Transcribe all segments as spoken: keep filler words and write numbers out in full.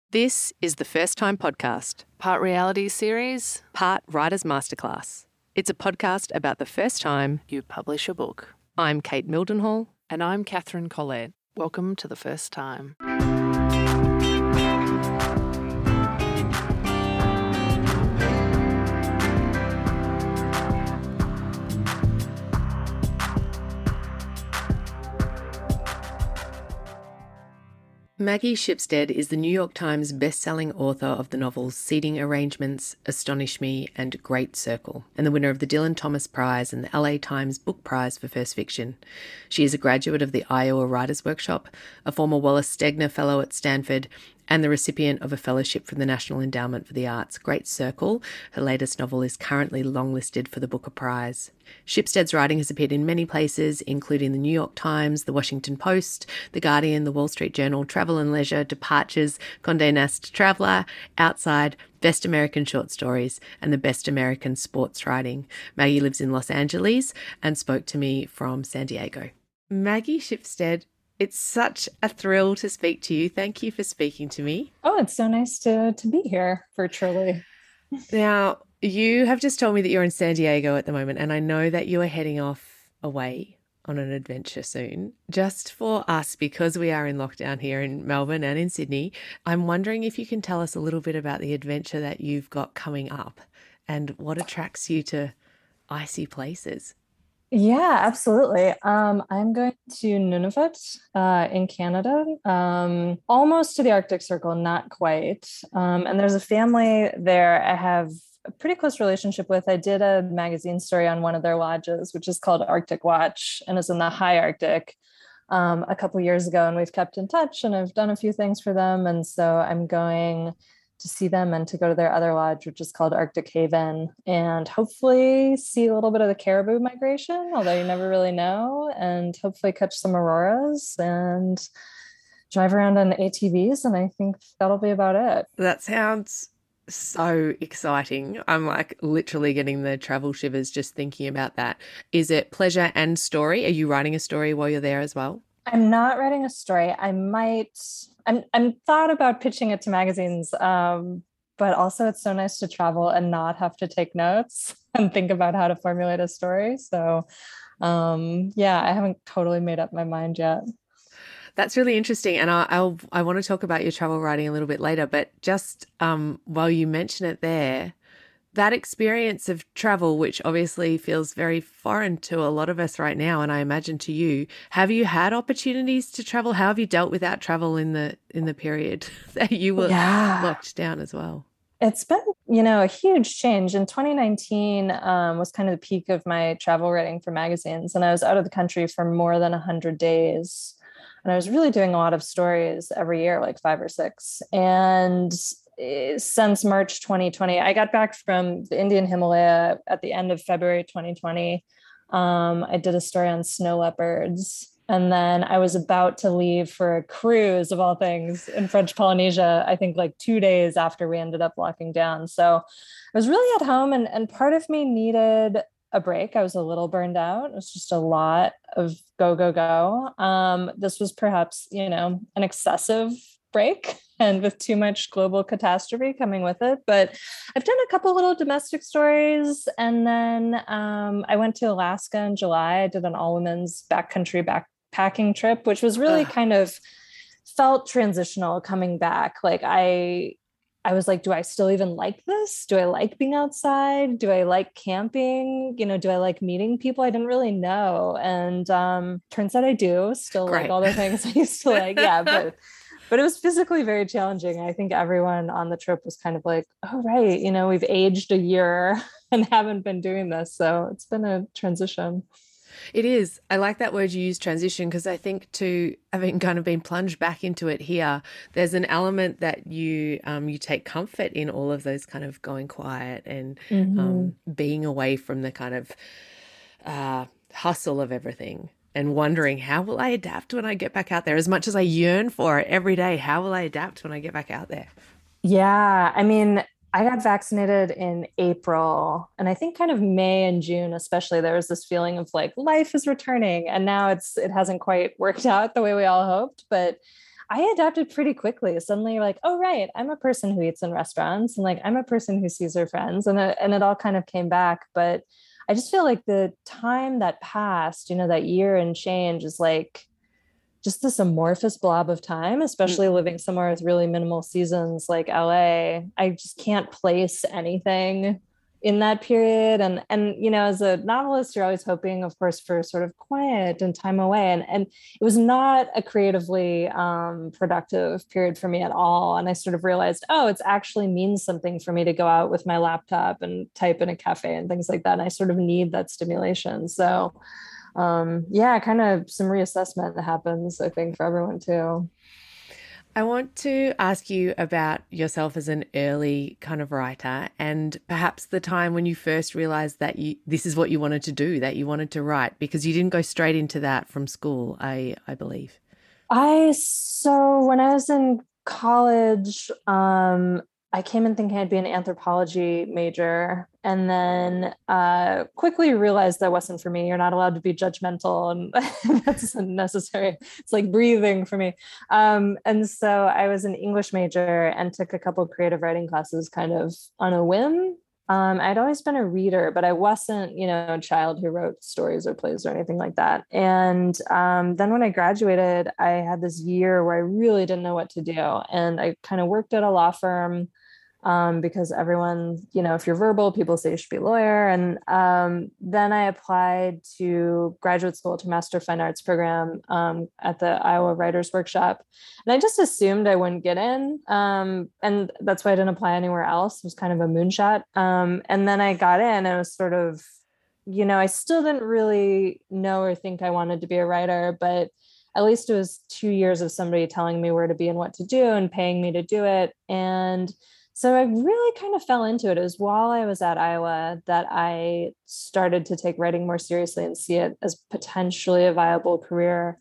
This is the First Time Podcast, part reality series, part Writer's Masterclass. It's a podcast about the first time you publish a book. I'm Kate Mildenhall. And I'm Catherine Collette. Welcome to The First Time. Maggie Shipstead is the New York Times best-selling author of the novels Seating Arrangements, Astonish Me, and Great Circle, and the winner of the Dylan Thomas Prize and the L A Times Book Prize for First Fiction. She is a graduate of the Iowa Writers' Workshop, a former Wallace Stegner Fellow at Stanford, and the recipient of a fellowship from the National Endowment for the Arts. Great Circle, her latest novel, is currently longlisted for the Booker Prize. Shipstead's writing has appeared in many places, including the New York Times, the Washington Post, the Guardian, the Wall Street Journal, Travel and Leisure, Departures, Condé Nast Traveller, Outside, Best American Short Stories, and the Best American Sports Writing. Maggie lives in Los Angeles and spoke to me from San Diego. Maggie Shipstead, it's such a thrill to speak to you. Thank you for speaking to me. Oh, it's so nice to, to be here virtually. Now, you have just told me that you're in San Diego at the moment, and I know that you are heading off away on an adventure soon. Just for us, because we are in lockdown here in Melbourne and in Sydney, I'm wondering if you can tell us a little bit about the adventure that you've got coming up and what attracts you to icy places. Yeah, absolutely. Um, I'm going to Nunavut uh, in Canada, um, almost to the Arctic Circle, not quite. Um, and there's a family there I have a pretty close relationship with. I did a magazine story on one of their lodges, which is called Arctic Watch, and is in the high Arctic um, a couple years ago. And we've kept in touch, and I've done a few things for them. And so I'm going to see them and to go to their other lodge, which is called Arctic Haven, and hopefully see a little bit of the caribou migration, although you never really know, and hopefully catch some auroras and drive around on A T Vs. And I think that'll be about it. That sounds so exciting. I'm like literally getting the travel shivers just thinking about that. Is it pleasure and story? Are you writing a story while you're there as well? I'm not writing a story. I might, I'm, I'm thought about pitching it to magazines, um, but also it's so nice to travel and not have to take notes and think about how to formulate a story. So um, yeah, I haven't totally made up my mind yet. That's really interesting. And I, I'll, I want to talk about your travel writing a little bit later, but just um, while you mention it there, that experience of travel, which obviously feels very foreign to a lot of us right now, and I imagine to you, have you had opportunities to travel? How have you dealt with that travel in the in the period that you were yeah. locked down as well? It's been, you know, a huge change. In twenty nineteen um, was kind of the peak of my travel writing for magazines, and I was out of the country for more than one hundred days. And I was really doing a lot of stories every year, like five or six. And since March twenty twenty, I got back from the Indian Himalaya at the end of February twenty twenty. Um, I did a story on snow leopards. And then I was about to leave for a cruise, of all things, in French Polynesia, I think like two days after we ended up locking down. So I was really at home, and, and part of me needed a break. I was a little burned out. It was just a lot of go, go, go. Um, this was perhaps, you know, an excessive break and with too much global catastrophe coming with it. But I've done a couple little domestic stories. And then um, I went to Alaska in July. I did an all women's backcountry backpacking trip, which was really Ugh. kind of felt transitional coming back. Like I, I was like, do I still even like this? Do I like being outside? Do I like camping? You know, do I like meeting people? I didn't really know. And um, turns out I do still Great. like all the things I used to like. Yeah, but But it was physically very challenging. I think everyone on the trip was kind of like, oh, right, you know, we've aged a year and haven't been doing this. So it's been a transition. It is. I like that word you use, transition, because I think too, having kind of been plunged back into it here, there's an element that you um, you take comfort in all of those kind of going quiet and mm-hmm. um, being away from the kind of uh, hustle of everything. And wondering, how will I adapt when I get back out there? As much as I yearn for it every day, how will I adapt when I get back out there? Yeah, I mean, I got vaccinated in April, and I think kind of May and June, especially, there was this feeling of like life is returning, and now it's it hasn't quite worked out the way we all hoped. But I adapted pretty quickly. Suddenly you're like, oh, right, I'm a person who eats in restaurants, and like, I'm a person who sees her friends, and it, and it all kind of came back. But I just feel like the time that passed, you know, that year and change is like just this amorphous blob of time, especially Mm. living somewhere with really minimal seasons like L A. I just can't place anything in that period. And, and, you know, as a novelist, you're always hoping, of course, for sort of quiet and time away. And, and it was not a creatively um, productive period for me at all. And I sort of realized, oh, it's actually means something for me to go out with my laptop and type in a cafe and things like that. And I sort of need that stimulation. So um, yeah, kind of some reassessment that happens, I think, for everyone too. I want to ask you about yourself as an early kind of writer and perhaps the time when you first realized that you this is what you wanted to do, that you wanted to write, because you didn't go straight into that from school, I I believe. I so when I was in college, um, I came in thinking I'd be an anthropology major, and then uh, quickly realized that wasn't for me. You're not allowed to be judgmental, and that's unnecessary. It's like breathing for me. Um, and so I was an English major and took a couple of creative writing classes, kind of on a whim. Um, I'd always been a reader, but I wasn't, you know, a child who wrote stories or plays or anything like that. And um, then when I graduated, I had this year where I really didn't know what to do. And I kind of worked at a law firm um, because everyone, you know, if you're verbal, people say you should be a lawyer. And um, then I applied to graduate school to Master of Fine Arts program um, at the Iowa Writers Workshop. And I just assumed I wouldn't get in. Um, and that's why I didn't apply anywhere else. It was kind of a moonshot. Um, and then I got in and it was sort of, you know, I still didn't really know or think I wanted to be a writer, but at least it was two years of somebody telling me where to be and what to do and paying me to do it. And so I really kind of fell into it. It was while I was at Iowa that I started to take writing more seriously and see it as potentially a viable career,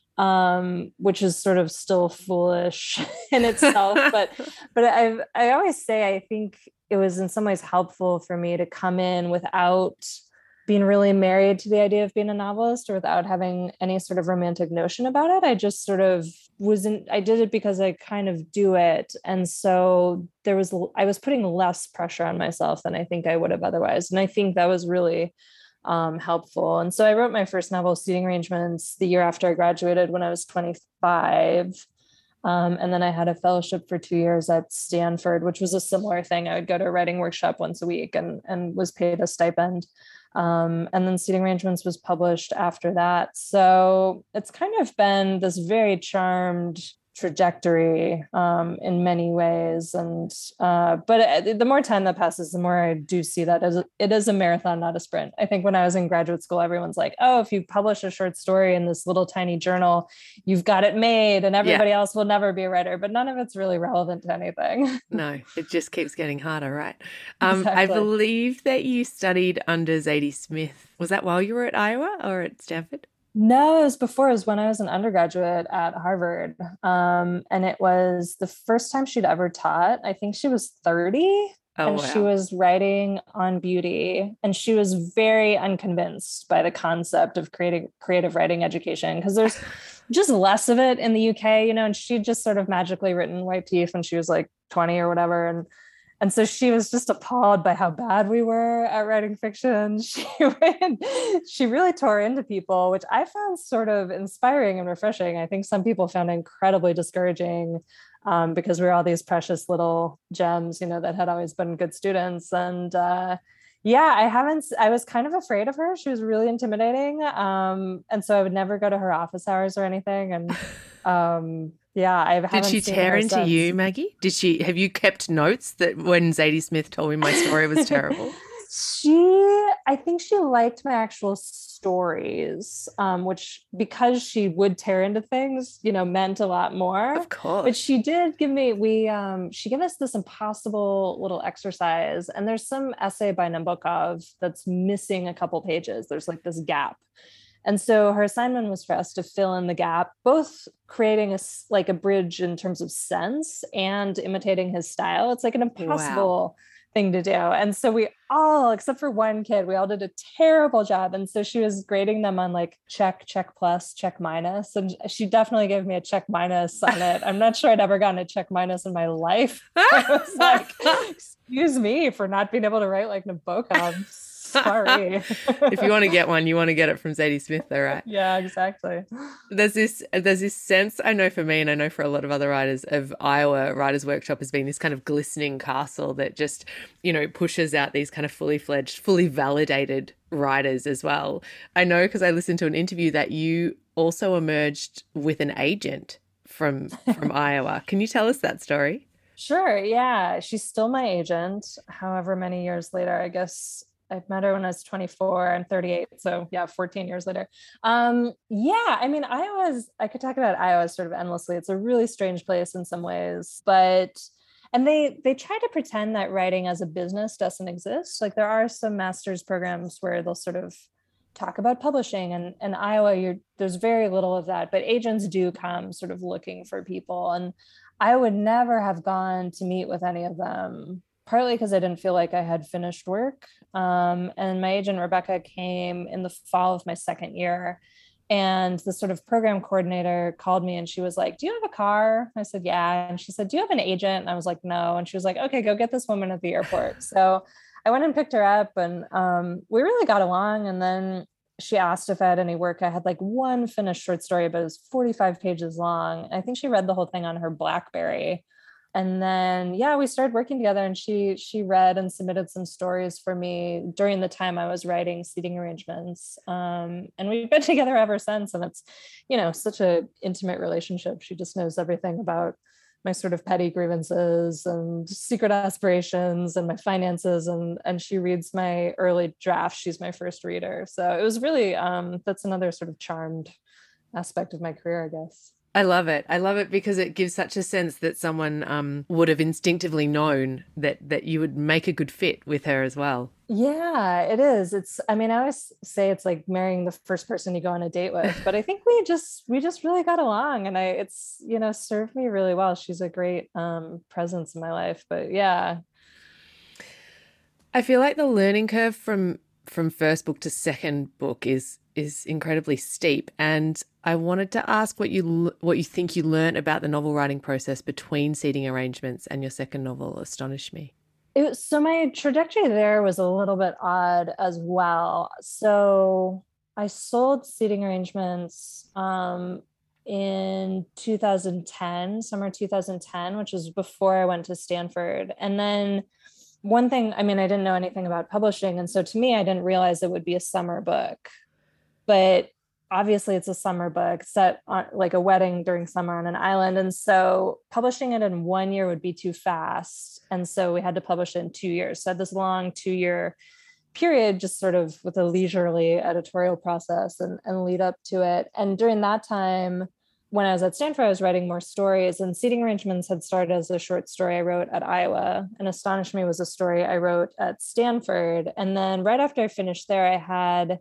um, which is sort of still foolish in itself. But but I I always say I think it was in some ways helpful for me to come in without being really married to the idea of being a novelist or without having any sort of romantic notion about it. I just sort of wasn't, I did it because I kind of do it. And so there was, I was putting less pressure on myself than I think I would have otherwise. And I think that was really um, helpful. And so I wrote my first novel, Seating Arrangements, the year after I graduated when I was twenty-five. Um, and then I had a fellowship for two years at Stanford, which was a similar thing. I would go to a writing workshop once a week and, and was paid a stipend. Um, and then Seating Arrangements was published after that. So it's kind of been this very charmed trajectory um, in many ways. And uh, but the more time that passes, the more I do see that as a, it is a marathon, not a sprint. I think when I was in graduate school, everyone's like, oh, if you publish a short story in this little tiny journal, you've got it made and everybody yeah. else will never be a writer. But none of it's really relevant to anything. No, it just keeps getting harder, right? Um, exactly. I believe that you studied under Zadie Smith. Was that while you were at Iowa or at Stanford? No, it was before. It was when I was an undergraduate at Harvard. Um, and it was the first time she'd ever taught. I think she was thirty oh, and wow. she was writing on beauty. And she was very unconvinced by the concept of creating creative writing education because there's just less of it in the U K, you know, and she'd just sort of magically written White Teeth when she was like twenty or whatever. And And so she was just appalled by how bad we were at writing fiction. She, she really tore into people, which I found sort of inspiring and refreshing. I think some people found incredibly discouraging um, because we were all these precious little gems, you know, that had always been good students. And uh, yeah, I haven't, I was kind of afraid of her. She was really intimidating. Um, and so I would never go to her office hours or anything. And um, yeah, I haven't Did she seen tear her into since. you, Maggie? Did she, have you kept notes that when Zadie Smith told me my story was terrible? She, I think she liked my actual stories, um, which because she would tear into things, you know, meant a lot more. Of course. But she did give me, we, um, she gave us this impossible little exercise. And there's some essay by Nabokov that's missing a couple pages. There's like this gap. And so her assignment was for us to fill in the gap, both creating a, like a bridge in terms of sense and imitating his style. It's like an impossible wow. thing to do. And so we all, except for one kid, we all did a terrible job. And so she was grading them on like check, check plus, check minus. And she definitely gave me a check minus on it. I'm not sure I'd ever gotten a check minus in my life. I was like, excuse me for not being able to write like Nabokov. Sorry. If you want to get one, you want to get it from Zadie Smith though, right? Yeah, exactly. There's this there's this sense, I know for me and I know for a lot of other writers, of Iowa Writers Workshop as being this kind of glistening castle that just, you know, pushes out these kind of fully fledged, fully validated writers as well. I know because I listened to an interview that you also emerged with an agent from from Iowa. Can you tell us that story? Sure. Yeah. She's still my agent, however many years later. I guess I met her when I was twenty-four. I'm thirty-eight. So yeah, fourteen years later. Um, yeah, I mean, Iowa's, I could talk about Iowa sort of endlessly. It's a really strange place in some ways, but, and they, they try to pretend that writing as a business doesn't exist. Like there are some master's programs where they'll sort of talk about publishing, and in Iowa, you're, there's very little of that, but agents do come sort of looking for people. And I would never have gone to meet with any of them, partly because I didn't feel like I had finished work. Um, and my agent, Rebecca, came in the fall of my second year. And the sort of program coordinator called me and she was like, do you have a car? I said, yeah. And she said, do you have an agent? And I was like, no. And she was like, okay, go get this woman at the airport. So I went and picked her up and um, we really got along. And then she asked if I had any work. I had like one finished short story, but it was forty-five pages long. I think she read the whole thing on her BlackBerry. And then, yeah, we started working together and she, she read and submitted some stories for me during the time I was writing Seating Arrangements. Um, and we've been together ever since. And it's, you know, such an intimate relationship. She just knows everything about my sort of petty grievances and secret aspirations and my finances. And, and she reads my early drafts. She's my first reader. So it was really, um, that's another sort of charmed aspect of my career, I guess. I love it. I love it because it gives such a sense that someone um, would have instinctively known that that you would make a good fit with her as well. Yeah, it is. It's, I mean, I always say it's like marrying the first person you go on a date with, but I think we just, we just really got along and I, it's, you know, served me really well. She's a great um, presence in my life, but yeah. I feel like the learning curve from from first book to second book is is incredibly steep, and I wanted to ask what you what you think you learned about the novel writing process between Seating Arrangements and your second novel, Astonish Me. It was, so my trajectory there was a little bit odd as well. So I sold Seating Arrangements um, in two thousand ten, summer two thousand ten, which was before I went to Stanford, and then one thing, I mean, I didn't know anything about publishing. And so to me, I didn't realize it would be a summer book, but obviously it's a summer book set on like a wedding during summer on an island. And so publishing it in one year would be too fast. And so we had to publish it in two years. So I had this long two year period, just sort of with a leisurely editorial process and, and lead up to it. And during that time, when I was at Stanford, I was writing more stories, and Seating Arrangements had started as a short story I wrote at Iowa, and Astonish Me was a story I wrote at Stanford. And then right after I finished there, I had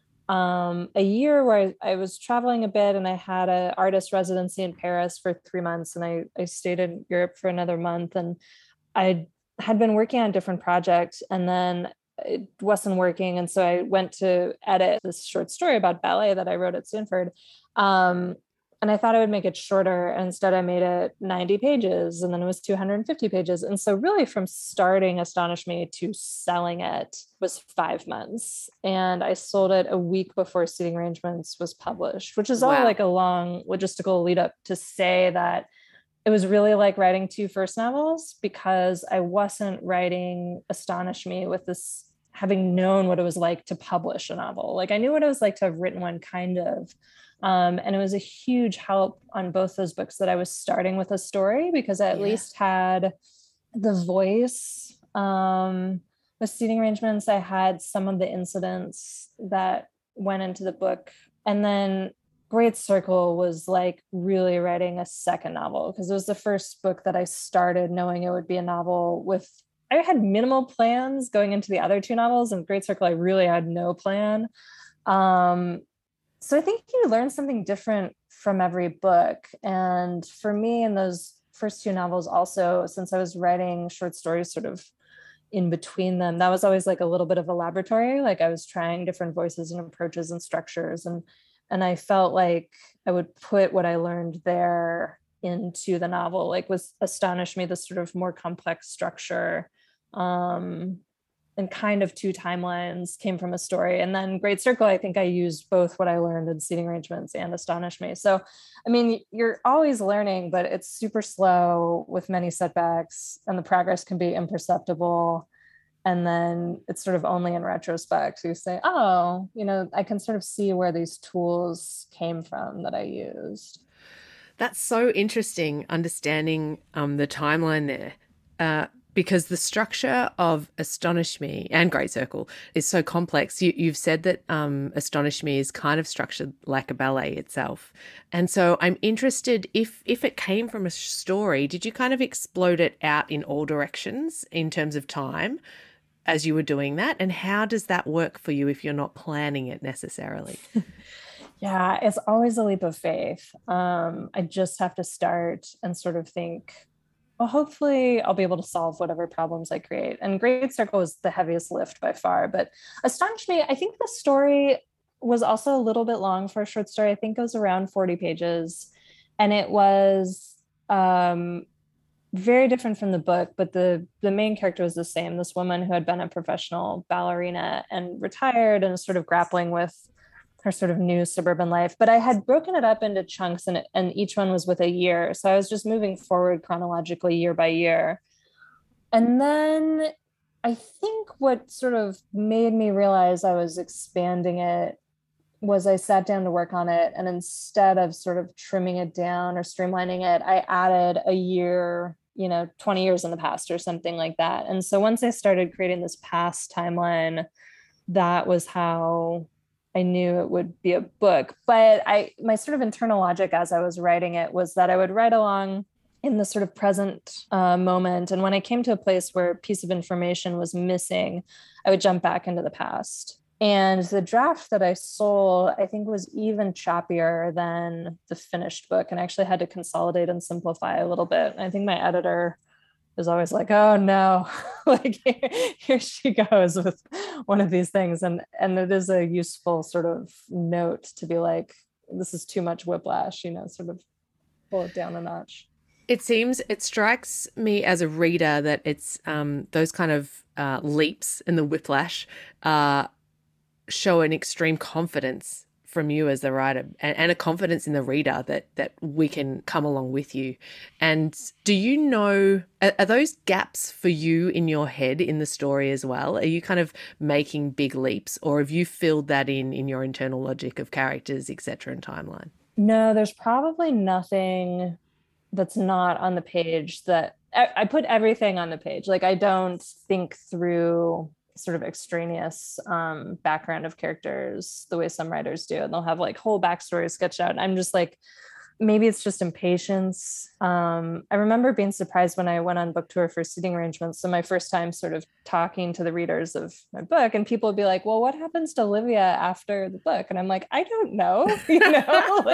um, a year where I, I was traveling a bit, and I had an artist residency in Paris for three months, and I, I stayed in Europe for another month, and I had been working on a different project, and then it wasn't working. And so I went to edit this short story about ballet that I wrote at Stanford. Um, And I thought I would make it shorter. And instead, I made it ninety pages, and then it was two hundred fifty pages. And so really from starting Astonish Me to selling it was five months. And I sold it a week before Seating Arrangements was published, which is all Wow. like a long logistical lead up to say that it was really like writing two first novels, because I wasn't writing Astonish Me with this, having known what it was like to publish a novel. Like I knew what it was like to have written one, kind of. Um, and it was a huge help on both those books that I was starting with a story, because I at Yeah. least had the voice. Um, with Seating Arrangements, I had some of the incidents that went into the book. And then Great Circle was like really writing a second novel, because it was the first book that I started knowing it would be a novel with, I had minimal plans going into the other two novels, and Great Circle, I really had no plan. Um, So I think you learn something different from every book. And for me, in those first two novels also, since I was writing short stories sort of in between them, that was always like a little bit of a laboratory. Like I was trying different voices and approaches and structures. And, and I felt like I would put what I learned there into the novel. Like was Astonish Me, this sort of more complex structure, um, and kind of two timelines came from a story. And then Great Circle, I think I used both what I learned in Seating Arrangements and Astonish Me. So, I mean, you're always learning, but it's super slow with many setbacks, and the progress can be imperceptible. And then it's sort of only in retrospect you say, oh, you know, I can sort of see where these tools came from that I used. That's so interesting, understanding um, the timeline there. Uh, Because the structure of Astonish Me and Great Circle is so complex. You, you've said that um, Astonish Me is kind of structured like a ballet itself. And so I'm interested, if if it came from a story, did you kind of explode it out in all directions in terms of time as you were doing that? And how does that work for you if you're not planning it necessarily? Yeah, it's always a leap of faith. Um, I just have to start and sort of think, well, hopefully I'll be able to solve whatever problems I create. And Great Circle is the heaviest lift by far. But Astonish Me, I think the story was also a little bit long for a short story. I think it was around forty pages. And it was um, very different from the book, but the, the main character was the same. This woman who had been a professional ballerina and retired and sort of grappling with her sort of new suburban life. But I had broken it up into chunks, and, and each one was with a year. So I was just moving forward chronologically year by year. And then I think what sort of made me realize I was expanding it was I sat down to work on it. And instead of sort of trimming it down or streamlining it, I added a year, you know, twenty years in the past or something like that. And so once I started creating this past timeline, that was how I knew it would be a book. But I, my sort of internal logic as I was writing it was that I would write along in the sort of present uh, moment. And when I came to a place where a piece of information was missing, I would jump back into the past. And the draft that I sold, I think, was even choppier than the finished book, and I actually had to consolidate and simplify a little bit. I think my editor is always like, oh no, like here, here she goes with one of these things. And, and it is a useful sort of note to be like, this is too much whiplash, you know, sort of pull it down a notch. It seems, it strikes me as a reader that it's um, those kind of uh, leaps in the whiplash uh, show an extreme confidence from you as the writer, and, and a confidence in the reader that that we can come along with you. And do you know, are, are those gaps for you in your head in the story as well? Are you kind of making big leaps, or have you filled that in in your internal logic of characters, et cetera, and timeline? No, there's probably nothing that's not on the page. That I, I put everything on the page. Like I don't think through sort of extraneous um, background of characters the way some writers do. And they'll have like whole backstories sketched out. And I'm just like, maybe it's just impatience. Um, I remember being surprised when I went on book tour for Seating Arrangements. So my first time sort of talking to the readers of my book, and people would be like, well, what happens to Olivia after the book? And I'm like, I don't know, you know,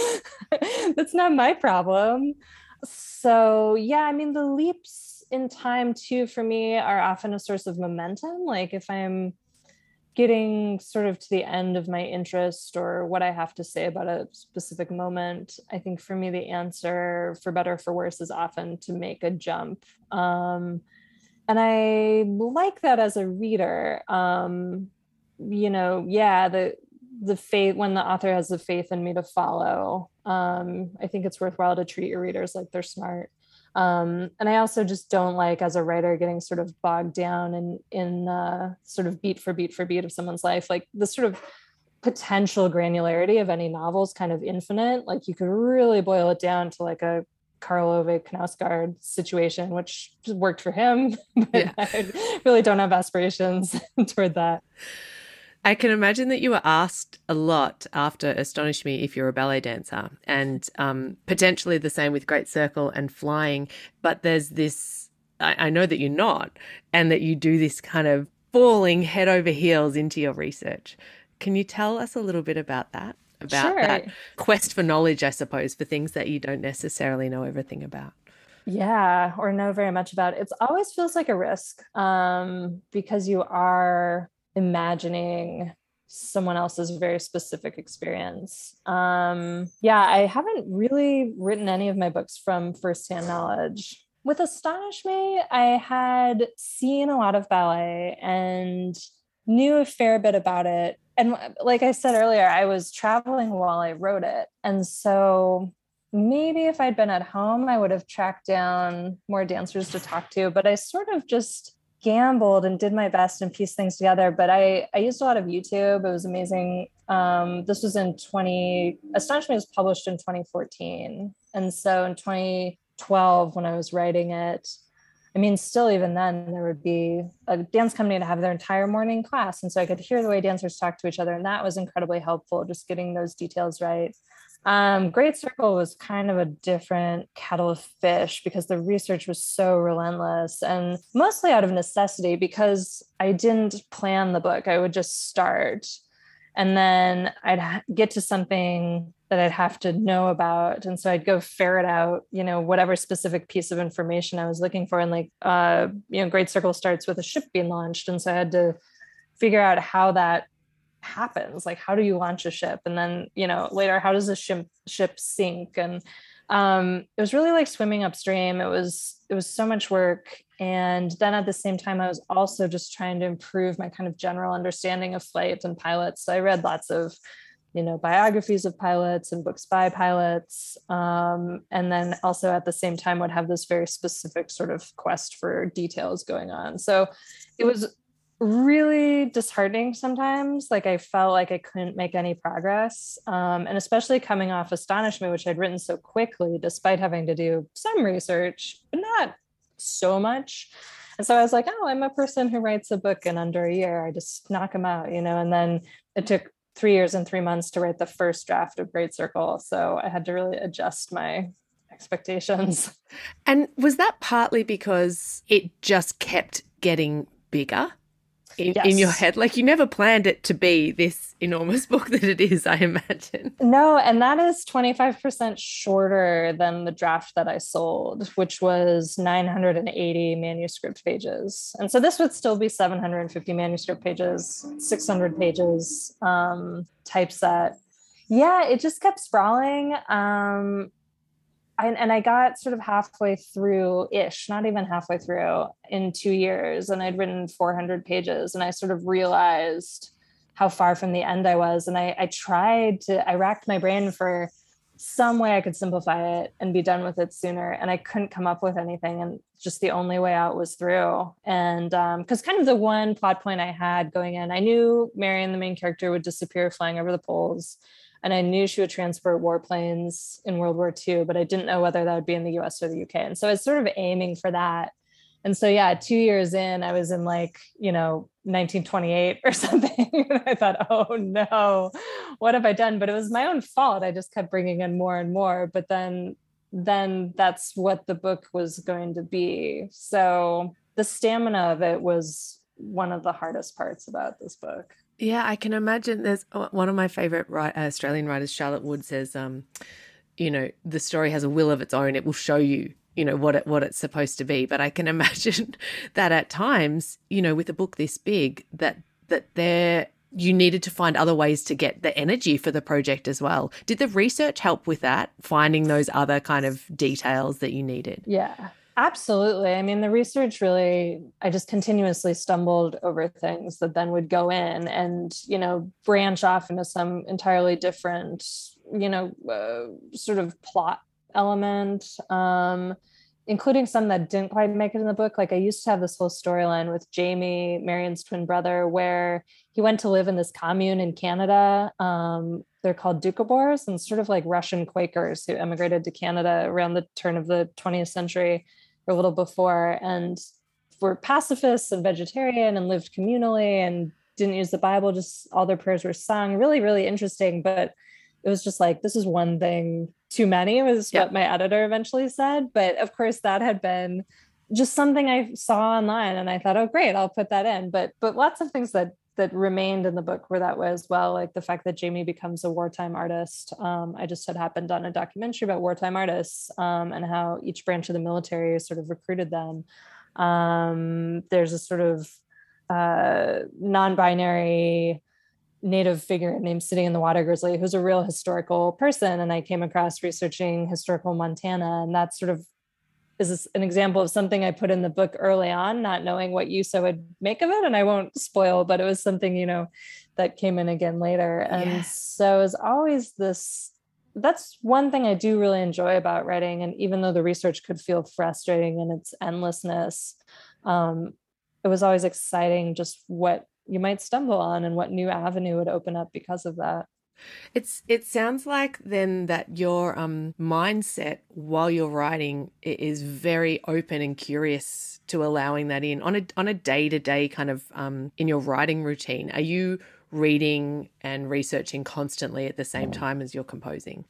like that's not my problem. So yeah, I mean, the leaps in time too, for me, are often a source of momentum. Like if I'm getting sort of to the end of my interest or what I have to say about a specific moment, I think for me, the answer, for better or for worse, is often to make a jump. Um, and I like that as a reader. Um, you know, yeah, the the faith, when the author has the faith in me to follow, um, I think it's worthwhile to treat your readers like they're smart. Um, and I also just don't like, as a writer, getting sort of bogged down in, in uh, sort of beat for beat for beat of someone's life. Like the sort of potential granularity of any novel is kind of infinite. Like you could really boil it down to like a Karl Ove Knausgaard situation, which worked for him, but yeah. I really don't have aspirations toward that. I can imagine that you were asked a lot after Astonish Me if you're a ballet dancer, and um, potentially the same with Great Circle and Flying. But there's this, I, I know that you're not, and that you do this kind of falling head over heels into your research. Can you tell us a little bit about that? About Sure. that quest for knowledge, I suppose, for things that you don't necessarily know everything about. Yeah, or know very much about it. It always feels like a risk um, because you are imagining someone else's very specific experience. Um, yeah, I haven't really written any of my books from firsthand knowledge. With Astonish Me, I had seen a lot of ballet and knew a fair bit about it. And like I said earlier, I was traveling while I wrote it. And so maybe if I'd been at home, I would have tracked down more dancers to talk to, but I sort of just gambled and did my best and pieced things together. But I, I used a lot of YouTube. It was amazing. Um, this was in twenty, Astonish Me was published in twenty fourteen. And so in twenty twelve, when I was writing it, I mean, still even then, there would be a dance company to have their entire morning class. And so I could hear the way dancers talk to each other. And that was incredibly helpful, just getting those details right. Um, Great Circle was kind of a different kettle of fish because the research was so relentless and mostly out of necessity because I didn't plan the book. I would just start and then I'd get to something that I'd have to know about. And so I'd go ferret out, you know, whatever specific piece of information I was looking for. And like, uh, you know, Great Circle starts with a ship being launched. And so I had to figure out how that happens. Like, how do you launch a ship? And then, you know, later, how does a ship ship sink? And um, it was really like swimming upstream. It was, it was so much work. And then at the same time, I was also just trying to improve my kind of general understanding of flight and pilots. So I read lots of, you know, biographies of pilots and books by pilots. Um, and then also at the same time would have this very specific sort of quest for details going on. So it was really disheartening sometimes. Like I felt like I couldn't make any progress. Um, and especially coming off Astonish Me, which I'd written so quickly, despite having to do some research, but not so much. And so I was like, oh, I'm a person who writes a book in under a year. I just knock them out, you know, and then it took three years and three months to write the first draft of Great Circle. So I had to really adjust my expectations. And was that partly because it just kept getting bigger in, Yes. in your head? Like you never planned it to be this enormous book that it is, I imagine. No, and that is twenty-five percent shorter than the draft that I sold, which was nine hundred eighty manuscript pages. And so this would still be seven hundred fifty manuscript pages, six hundred pages, um, typeset. Yeah, it just kept sprawling. Um, I, and I got sort of halfway through ish, not even halfway through in two years. And I'd written four hundred pages and I sort of realized how far from the end I was. And I, I tried to, I racked my brain for some way I could simplify it and be done with it sooner. And I couldn't come up with anything. And just the only way out was through. And um, because kind of the one plot point I had going in, I knew Marion, the main character, would disappear flying over the poles. And I knew she would transport warplanes in World War Two, but I didn't know whether that would be in the U S or the U K. And so I was sort of aiming for that. And so, yeah, two years in, I was in like, you know, nineteen twenty-eight or something. And I thought, oh no, what have I done? But it was my own fault. I just kept bringing in more and more. But then, then that's what the book was going to be. So the stamina of it was one of the hardest parts about this book. Yeah, I can imagine. There's one of my favorite write, uh, Australian writers, Charlotte Wood, says, um, you know, the story has a will of its own. It will show you, you know, what it, what it's supposed to be. But I can imagine that at times, you know, with a book this big, that that there you needed to find other ways to get the energy for the project as well. Did the research help with that, finding those other kind of details that you needed? Yeah. Absolutely. I mean, the research really, I just continuously stumbled over things that then would go in and, you know, branch off into some entirely different, you know, uh, sort of plot element, um, including some that didn't quite make it in the book. Like I used to have this whole storyline with Jamie, Marion's twin brother, where he went to live in this commune in Canada. Um, they're called Doukhobors, and sort of like Russian Quakers who emigrated to Canada around the turn of the twentieth century or a little before, and were pacifists and vegetarian and lived communally and didn't use the Bible, just all their prayers were sung. Really, really interesting. But it was just like, this is one thing too many, was Yep. what my editor eventually said. But of course, that had been just something I saw online and I thought, oh, great, I'll put that in. But but lots of things that that remained in the book were that way as well. Like the fact that Jamie becomes a wartime artist. Um, I just had happened on a documentary about wartime artists um, and how each branch of the military sort of recruited them. Um, there's a sort of uh, non-binary Native figure named Sitting in the Water Grizzly, who's a real historical person. And I came across researching historical Montana, and that sort of is an example of something I put in the book early on, not knowing what use I would make of it. And I won't spoil, but it was something, you know, that came in again later. And yeah. So it's always this, that's one thing I do really enjoy about writing. And even though the research could feel frustrating in its endlessness, um, it was always exciting just what you might stumble on and what new avenue would open up because of that. It's it sounds like then that your um mindset while you're writing is very open and curious to allowing that in on a on a day-to-day kind of um in your writing routine. Are you reading and researching constantly at the same time as you're composing?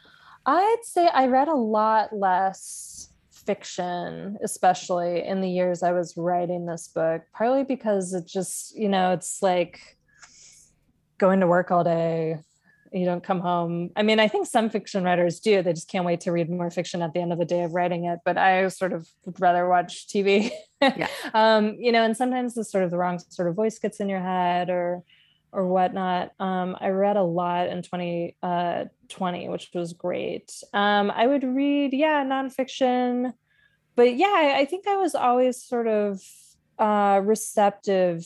I'd say I read a lot less fiction, especially in the years I was writing this book, partly because it just, you know, it's like going to work all day. You don't come home. I mean, I think some fiction writers do. They just can't wait to read more fiction at the end of the day of writing it. But I sort of would rather watch T V. Yeah. um, you know, and sometimes the sort of the wrong sort of voice gets in your head or or whatnot. Um, I read a lot in twenty twenty, which was great. Um, I would read, yeah, nonfiction. But yeah, I, I think I was always sort of uh, receptive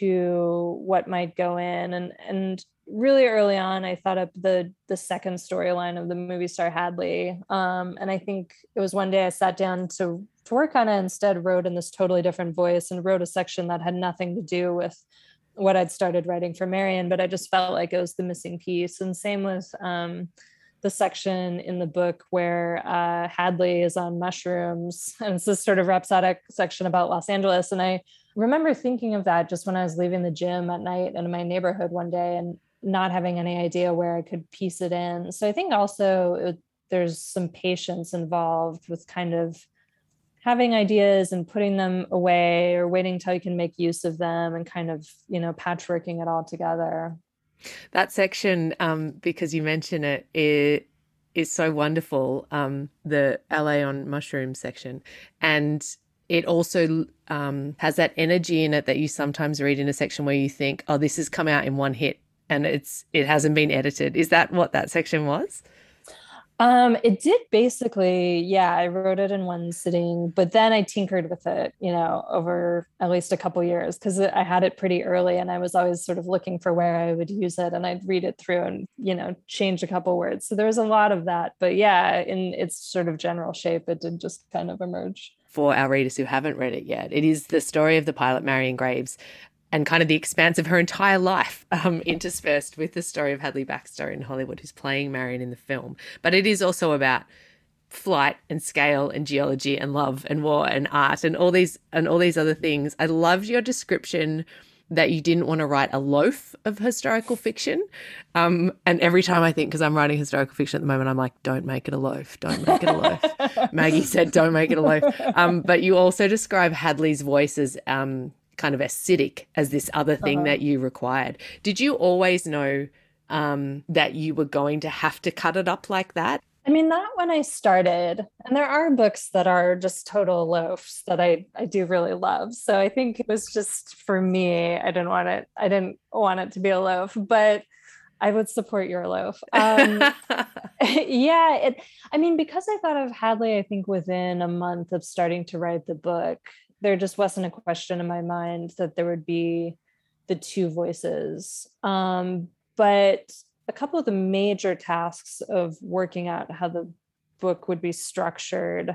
to what might go in. And, and really early on, I thought up the the second storyline of the movie star Hadley. Um, and I think it was one day I sat down to, to work on it, instead wrote in this totally different voice and wrote a section that had nothing to do with what I'd started writing for Marion, but I just felt like it was the missing piece. And same with um, the section in the book where uh, Hadley is on mushrooms. And it's this sort of rhapsodic section about Los Angeles. And I remember thinking of that just when I was leaving the gym at night in my neighborhood one day and not having any idea where I could piece it in. So I think also it, there's some patience involved with kind of having ideas and putting them away or waiting till you can make use of them and kind of, you know, patchworking it all together. That section, um, because you mention it, it is so wonderful, um, the L A on mushrooms section. And it also um, has that energy in it that you sometimes read in a section where you think, oh, this has come out in one hit and it's it hasn't been edited. Is that what that section was? Um, it did basically, yeah, I wrote it in one sitting, but then I tinkered with it, you know, over at least a couple years because I had it pretty early and I was always sort of looking for where I would use it and I'd read it through and, you know, change a couple words. So there was a lot of that, but yeah, in its sort of general shape, it did just kind of emerge. For our readers who haven't read it yet, it is the story of the pilot Marion Graves and kind of the expanse of her entire life, um, interspersed with the story of Hadley Baxter in Hollywood, who's playing Marion in the film. But it is also about flight and scale and geology and love and war and art and all these and all these other things. I loved your description that you didn't want to write a loaf of historical fiction. Um, and every time I think, because I'm writing historical fiction at the moment, I'm like, don't make it a loaf. Don't make it a loaf. Maggie said, don't make it a loaf. Um, but you also describe Hadley's voice as um, kind of acidic as this other thing uh-huh. that you required. Did you always know um, that you were going to have to cut it up like that? I mean, not when I started. And there are books that are just total loafs that I, I do really love. So I think it was just for me, I didn't want it. I didn't want it to be a loaf, but I would support your loaf. Um, yeah. It, I mean, because I thought of Hadley, I think within a month of starting to write the book, there just wasn't a question in my mind that there would be the two voices. Um, but a couple of the major tasks of working out how the book would be structured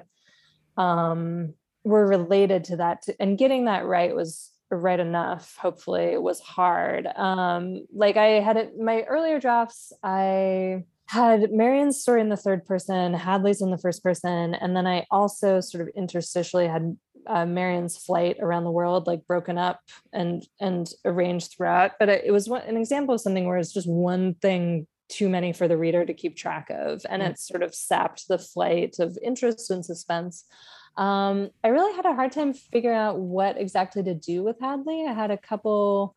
um, were related to that. And getting that right was right enough, hopefully, it was hard. Um, like I had it, my earlier drafts, I had Marion's story in the third person, Hadley's in the first person. And then I also sort of interstitially had uh, Marion's flight around the world, like broken up and, and arranged throughout. But it, it was one, an example of something where it's just one thing too many for the reader to keep track of. And it sort of sapped the flight of interest and suspense. Um, I really had a hard time figuring out what exactly to do with Hadley. I had a couple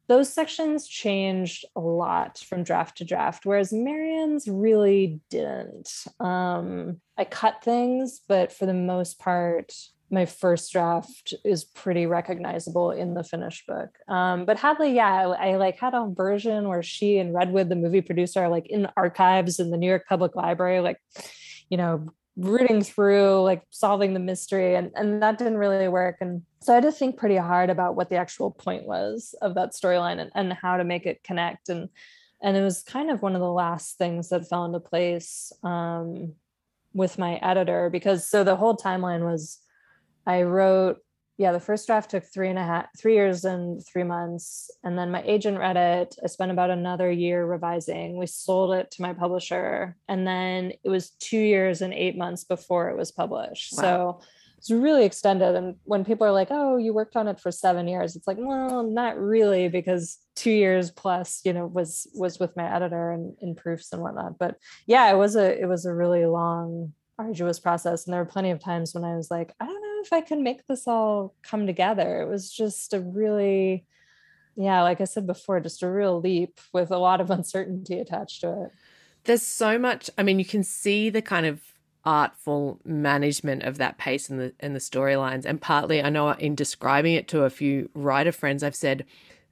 those sections changed a lot from draft to draft, whereas Marianne's really didn't. Um, I cut things, but for the most part, my first draft is pretty recognizable in the finished book. Um, but Hadley, yeah, I, I like had a version where she and Redwood, the movie producer, are like in the archives in the New York Public Library, like, you know, rooting through, like solving the mystery, and and that didn't really work. And so I had to think pretty hard about what the actual point was of that storyline, and, and how to make it connect. And and it was kind of one of the last things that fell into place um, with my editor, because so the whole timeline was, I wrote, yeah, the first draft took three and a half, three years and three months. And then my agent read it. I spent about another year revising. We sold it to my publisher. And then it was two years and eight months before it was published. Wow. So it's really extended. And when people are like, oh, you worked on it for seven years, it's like, well, not really, because two years plus, you know, was, was with my editor and in proofs and whatnot. But yeah, it was a, it was a really long, arduous process. And there were plenty of times when I was like, I don't know if I can make this all come together. It was just a really, yeah, like I said before, just a real leap with a lot of uncertainty attached to it. There's so much, I mean, you can see the kind of artful management of that pace and the and the storylines. And partly, I know in describing it to a few writer friends, I've said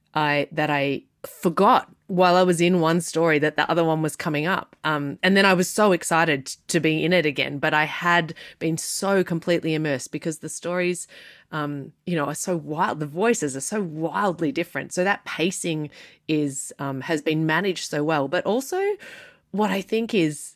I that I forgot while I was in one story that the other one was coming up. Um, and then I was so excited to be in it again, but I had been so completely immersed because the stories, um, you know, are so wild. The voices are so wildly different. So that pacing is, um, has been managed so well, but also what I think is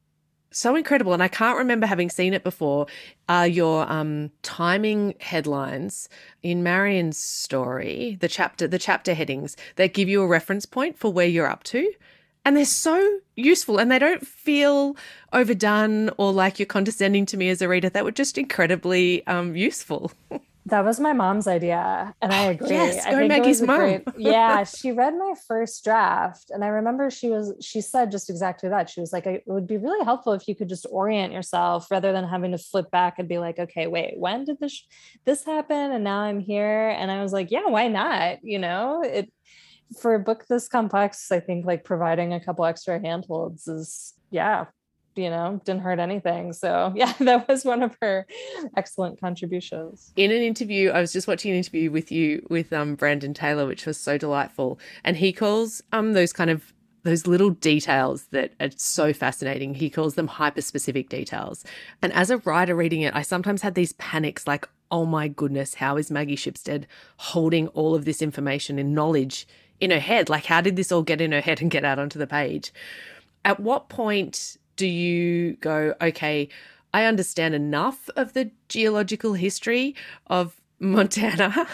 so incredible, and I can't remember having seen it before, are your um, timing headlines in Marianne's story, the chapter, the chapter headings that give you a reference point for where you're up to. And they're so useful, and they don't feel overdone or like you're condescending to me as a reader. They were just incredibly um, useful. That was my mom's idea, and I agree. Yes, go I think Maggie's mom. Great, yeah, she read my first draft, and I remember she was she said just exactly that. She was like, "It would be really helpful if you could just orient yourself rather than having to flip back and be like, okay, wait, when did this this happen? And now I'm here." And I was like, "Yeah, why not? You know, it for a book this complex. I think like providing a couple extra handholds is yeah." you know, didn't hurt anything. So yeah, that was one of her excellent contributions. In an interview, I was just watching an interview with you with um, Brandon Taylor, which was so delightful. And he calls um those kind of those little details that are so fascinating. He calls them hyper-specific details. And as a writer reading it, I sometimes had these panics like, oh my goodness, how is Maggie Shipstead holding all of this information and knowledge in her head? Like, how did this all get in her head and get out onto the page? At what point do you go, okay, I understand enough of the geological history of Montana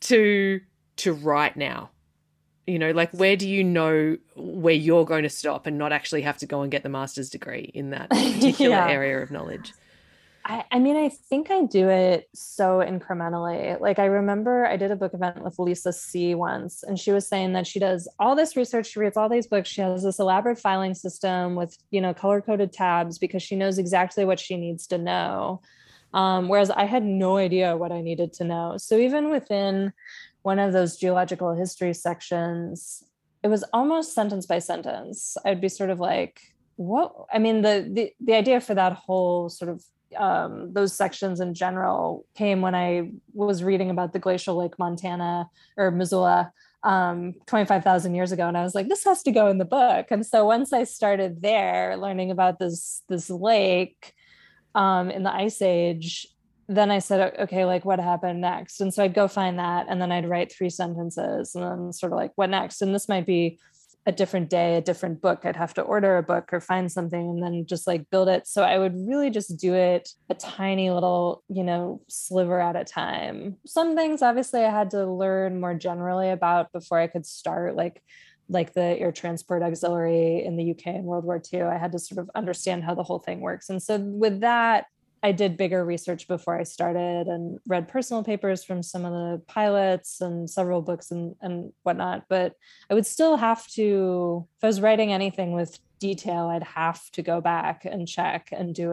to to write now? You know, like, where do you know where you're going to stop and not actually have to go and get the master's degree in that particular yeah. area of knowledge? I, I mean, I think I do it so incrementally. Like I remember I did a book event with Lisa C once, and she was saying that she does all this research. She reads all these books. She has this elaborate filing system with, you know, color coded tabs because she knows exactly what she needs to know. Um, whereas I had no idea what I needed to know. So even within one of those geological history sections, it was almost sentence by sentence. I'd be sort of like, what? I mean, the the the idea for that whole sort of um, those sections in general came when I was reading about the glacial Lake Montana or Missoula um, twenty-five thousand years ago. And I was like, this has to go in the book. And so once I started there learning about this, this lake um, in the Ice Age, then I said, okay, like what happened next? And so I'd go find that. And then I'd write three sentences and then sort of like, what next? And this might be a different day, a different book. I'd have to order a book or find something and then just like build it. So I would really just do it a tiny little, you know, sliver at a time. Some things obviously I had to learn more generally about before I could start, like like the air transport auxiliary in the U K in World War Two. I had to sort of understand how the whole thing works. And so with that, I did bigger research before I started and read personal papers from some of the pilots and several books and, and whatnot. But I would still have to, if I was writing anything with detail, I'd have to go back and check and do it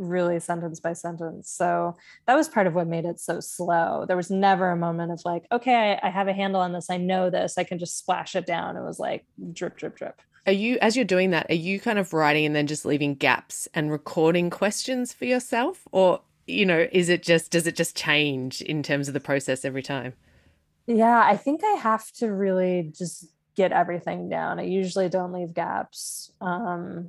really sentence by sentence. So that was part of what made it so slow. There was never a moment of like, okay, I, I have a handle on this. I know this. I can just splash it down. It was like drip, drip, drip. Are you, as you're doing that, are you kind of writing and then just leaving gaps and recording questions for yourself? Or, you know, is it just, does it just change in terms of the process every time? Yeah, I think I have to really just get everything down. I usually don't leave gaps. Um,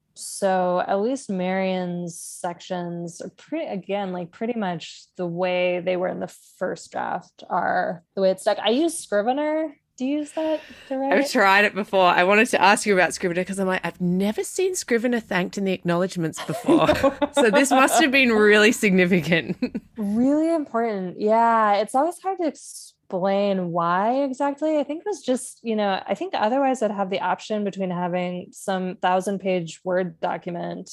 so at least Marion's sections are pretty, again, like pretty much the way they were in the first draft are the way it's stuck. I use Scrivener. Do you use that to write? I've tried it before. I wanted to ask you about Scrivener because I'm like, I've never seen Scrivener thanked in the acknowledgements before. So this must have been really significant. Really important. Yeah, it's always hard to explain why exactly. I think it was just, you know, I think otherwise I'd have the option between having some thousand page Word document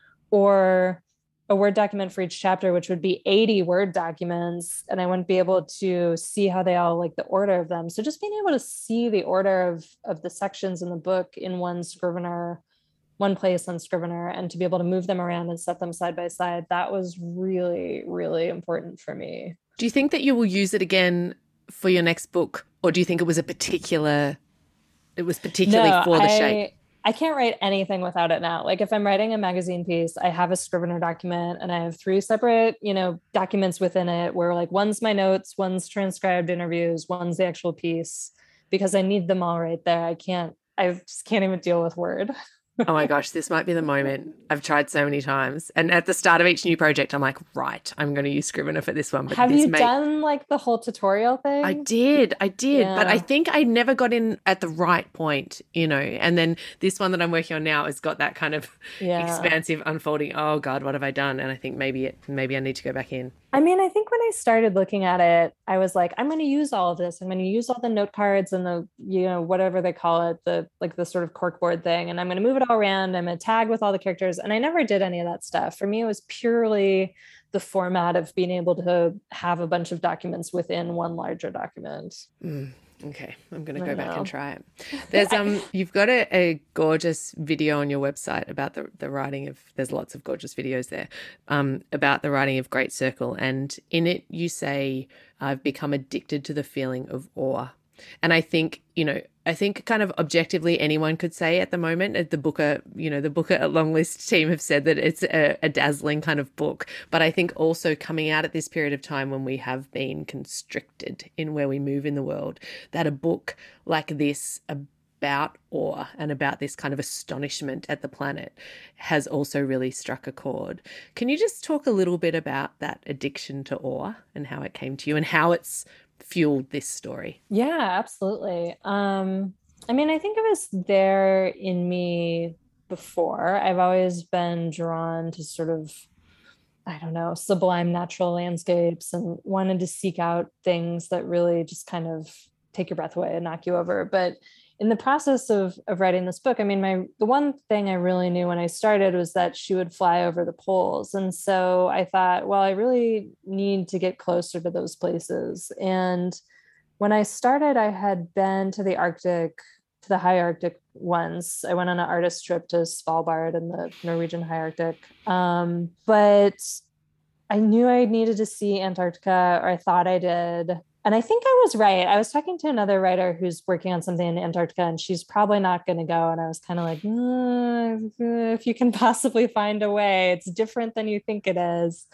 or a Word document for each chapter, which would be eighty Word documents, and I wouldn't be able to see how they all, like the order of them. So just being able to see the order of, of the sections in the book in one Scrivener, one place on Scrivener, and to be able to move them around and set them side by side, that was really, really important for me. Do you think that you will use it again for your next book? Or do you think it was a particular, it was particularly no, for the I, shape? I can't write anything without it now. Like if I'm writing a magazine piece, I have a Scrivener document and I have three separate, you know, documents within it where like one's my notes, one's transcribed interviews, one's the actual piece, because I need them all right there. I can't, I just can't even deal with Word. Oh my gosh, this might be the moment. I've tried so many times. And at the start of each new project, I'm like, right, I'm going to use Scrivener for this one. But have this you may- done like the whole tutorial thing? I did. I did. Yeah. But I think I never got in at the right point, you know. And then this one that I'm working on now has got that kind of yeah. expansive unfolding. Oh God, what have I done? And I think maybe it, maybe I need to go back in. I mean, I think when I started looking at it, I was like, I'm going to use all of this. I'm going to use all the note cards and the, you know, whatever they call it, the like the sort of corkboard thing. And I'm going to move it all around. I'm going to tag with all the characters. And I never did any of that stuff. For me, it was purely the format of being able to have a bunch of documents within one larger document. Mm. Okay, I'm going to I go back know. and try it. There's um, you've got a, a gorgeous video on your website about the the writing of. There's lots of gorgeous videos there, um, about the writing of Great Circle, and in it you say, "I've become addicted to the feeling of awe," and I think you know, I think kind of objectively anyone could say at the moment, at the Booker, you know, the Booker Longlist team have said that it's a, a dazzling kind of book. But I think also coming out at this period of time when we have been constricted in where we move in the world, that a book like this about awe and about this kind of astonishment at the planet has also really struck a chord. Can you just talk a little bit about that addiction to awe and how it came to you and how it's fueled this story? Yeah, absolutely. Um, I mean, I think it was there in me before. I've always been drawn to sort of, I don't know, sublime natural landscapes and wanted to seek out things that really just kind of take your breath away and knock you over. But in the process of, of writing this book, I mean, my the one thing I really knew when I started was that she would fly over the poles. And so I thought, well, I really need to get closer to those places. And when I started, I had been to the Arctic, to the high Arctic once. I went on an artist trip to Svalbard in the Norwegian high Arctic. Um, but I knew I needed to see Antarctica, or I thought I did. And I think I was right. I was talking to another writer who's working on something in Antarctica, and she's probably not going to go. And I was kind of like, mm, if you can possibly find a way, it's different than you think it is.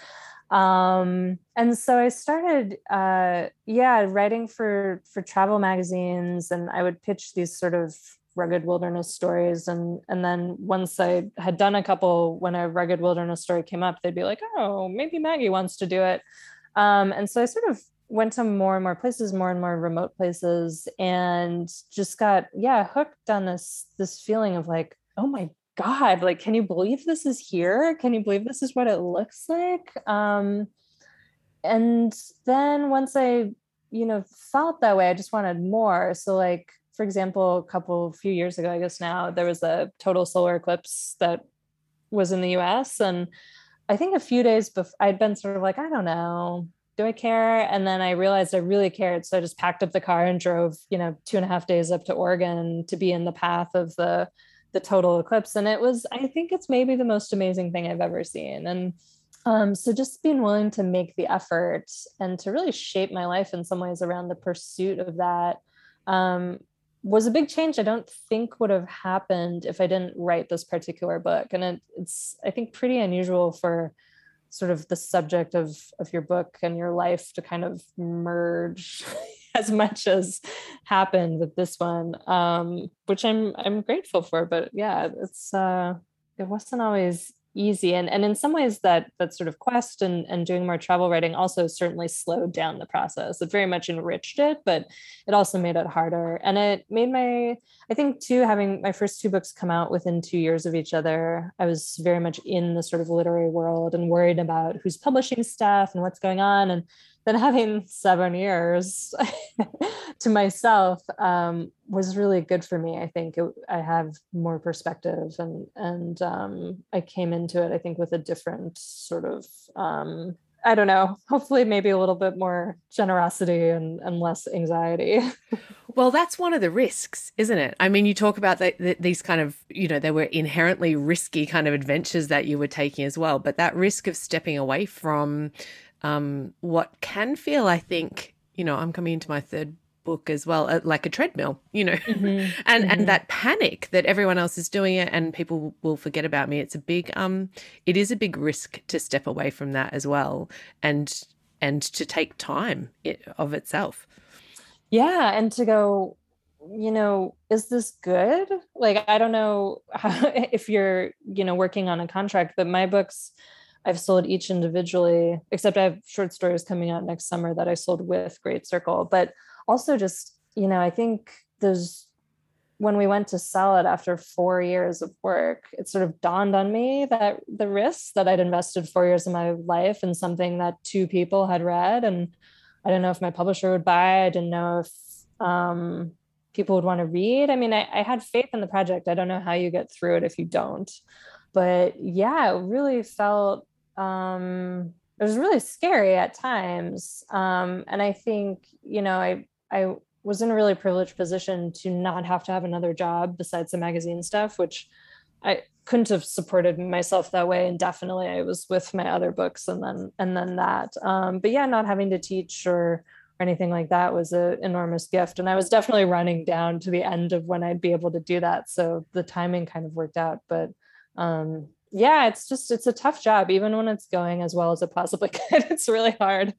Um, and so I started, uh, yeah, writing for, for travel magazines, and I would pitch these sort of rugged wilderness stories. And, and then once I had done a couple, when a rugged wilderness story came up, they'd be like, oh, maybe Maggie wants to do it. Um, and so I sort of went to more and more places, more and more remote places, and just got, yeah, hooked on this, this feeling of like, oh my God, like, can you believe this is here? Can you believe this is what it looks like? Um, and then once I, you know, felt that way, I just wanted more. So like, for example, a couple, few years ago, I guess now, there was a total solar eclipse that was in the U S. And I think a few days before, I'd been sort of like, I don't know, do I care? And then I realized I really cared. So I just packed up the car and drove, you know, two and a half days up to Oregon to be in the path of the the total eclipse. And it was, I think it's maybe the most amazing thing I've ever seen. And um, so just being willing to make the effort and to really shape my life in some ways around the pursuit of that um, was a big change I don't think would have happened if I didn't write this particular book. And it, it's, I think, pretty unusual for sort of the subject of, of your book and your life to kind of merge as much as happened with this one, um, which I'm I'm grateful for. But yeah, it's uh, it wasn't always easy, and and in some ways that that sort of quest and and doing more travel writing also certainly slowed down the process. It very much enriched it, but it also made it harder, and it made my I think too, having my first two books come out within two years of each other, I was very much in the sort of literary world and worried about who's publishing stuff and what's going on, and then having seven years to myself um, was really good for me. I think it, I have more perspective, and and um, I came into it, I think, with a different sort of, um, I don't know, hopefully maybe a little bit more generosity and, and less anxiety. Well, that's one of the risks, isn't it? I mean, you talk about the, the, these kind of, you know, they were inherently risky kind of adventures that you were taking as well. But that risk of stepping away from um, what can feel, I think, you know, I'm coming into my third book as well, uh, like a treadmill, you know, mm-hmm. and mm-hmm. and that panic that everyone else is doing it and people will forget about me. It's a big, um, it is a big risk to step away from that as well, and and to take time it, of itself. Yeah, and to go, you know, is this good? Like, I don't know how, if you're, you know, working on a contract, but my books, I've sold each individually, except I have short stories coming out next summer that I sold with Great Circle. But also just, you know, I think there's, when we went to sell it after four years of work, it sort of dawned on me that the risks that I'd invested four years of my life in something that two people had read. And I don't know if my publisher would buy. I didn't know if um, people would want to read. I mean, I, I had faith in the project. I don't know how you get through it if you don't. But yeah, it really felt, um, it was really scary at times. Um, and I think, you know, I, I was in a really privileged position to not have to have another job besides the magazine stuff, which I couldn't have supported myself that way indefinitely. I was with my other books and then, and then that, um, but yeah, not having to teach or, or anything like that was an enormous gift. And I was definitely running down to the end of when I'd be able to do that. So the timing kind of worked out, but, um, yeah, it's just, it's a tough job, even when it's going as well as it possibly could. It's really hard.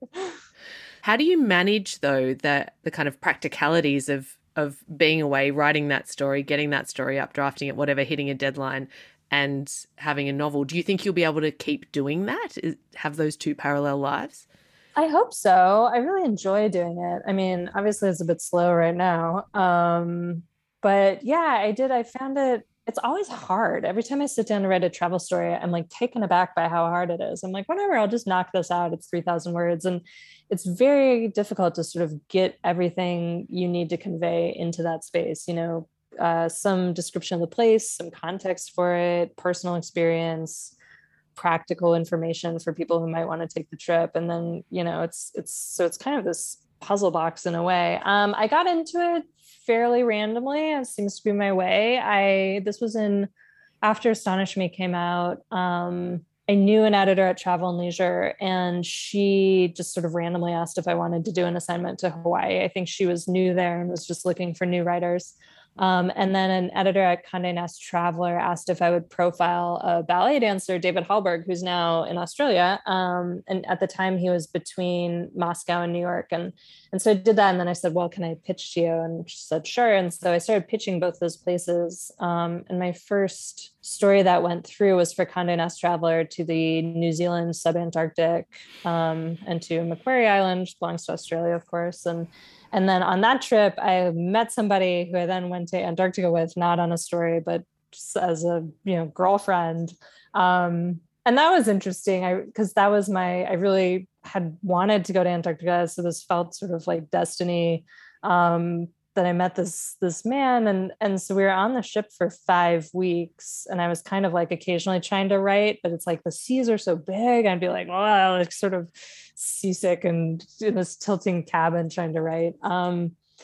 How do you manage, though, the the kind of practicalities of of being away, writing that story, getting that story up, drafting it, whatever, hitting a deadline, and having a novel? Do you think you'll be able to keep doing that? Have those two parallel lives? I hope so. I really enjoy doing it. I mean, obviously it's a bit slow right now. Um, but yeah, I did. I found it, it's always hard. Every time I sit down to write a travel story, I'm like taken aback by how hard it is. I'm like, whatever, I'll just knock this out. It's three thousand words. And it's very difficult to sort of get everything you need to convey into that space. You know, uh, some description of the place, some context for it, personal experience, practical information for people who might want to take the trip. And then, you know, it's, it's, so it's kind of this puzzle box in a way. Um, I got into it fairly randomly. It seems to be my way. I, this was in, after Astonish Me came out, um, I knew an editor at Travel and Leisure, and she just sort of randomly asked if I wanted to do an assignment to Hawaii. I think she was new there and was just looking for new writers. Um, and then an editor at Condé Nast Traveler asked if I would profile a ballet dancer, David Hallberg, who's now in Australia. Um, and at the time he was between Moscow and New York. And, and so I did that. And then I said, well, can I pitch to you? And she said, sure. And so I started pitching both those places. Um, and my first story that went through was for Condé Nast Traveler to the New Zealand subantarctic, um, and to Macquarie Island, which belongs to Australia, of course. And And then on that trip, I met somebody who I then went to Antarctica with, not on a story, but just as a, you know, girlfriend. Um, and that was interesting. I, cause that was my, I really had wanted to go to Antarctica. So this felt sort of like destiny. Um, that I met this, this man. And, and so we were on the ship for five weeks and I was kind of like occasionally trying to write, but it's like the seas are so big. I'd be like, well, like sort of seasick and in this tilting cabin trying to write. Um,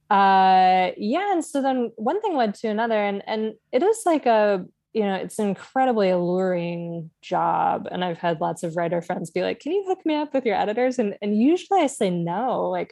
uh yeah, and so then one thing led to another, and and it is like a, you know, it's an incredibly alluring job, and I've had lots of writer friends be like, can you hook me up with your editors, and and usually I say no, like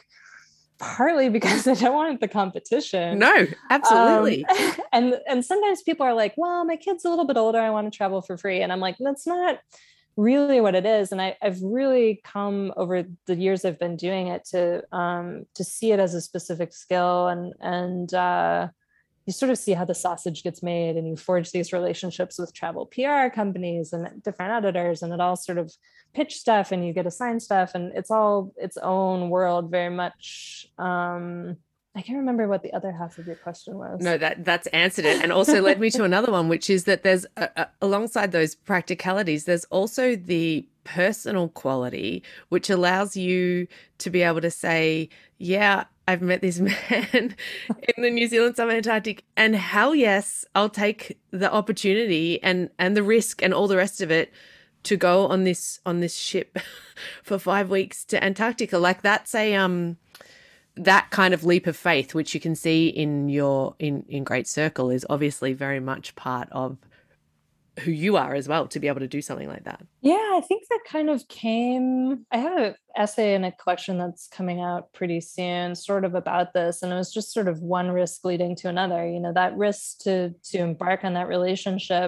partly because I don't want the competition. No, absolutely. Um, and and sometimes people are like, well, my kid's a little bit older, I want to travel for free, and I'm like, that's not really what it is. And I, I've really come over the years I've been doing it to um, to see it as a specific skill, and and uh, you sort of see how the sausage gets made, and you forge these relationships with travel P R companies and different editors, and it all sort of pitch stuff, and you get assigned stuff, and it's all its own world very much. um I can't remember what the other half of your question was. No, that that's answered it, and also led me to another one, which is that there's a, a, alongside those practicalities, there's also the personal quality, which allows you to be able to say, yeah, I've met this man in the New Zealand Summer Antarctic, and hell yes, I'll take the opportunity and and the risk and all the rest of it to go on this on this ship for five weeks to Antarctica. Like that's a um that kind of leap of faith, which you can see in your in in Great Circle, is obviously very much part of who you are as well, to be able to do something like that. Yeah, I think that kind of came. I have an essay in a collection that's coming out pretty soon, sort of about this, and it was just sort of one risk leading to another. You know, that risk to to embark on that relationship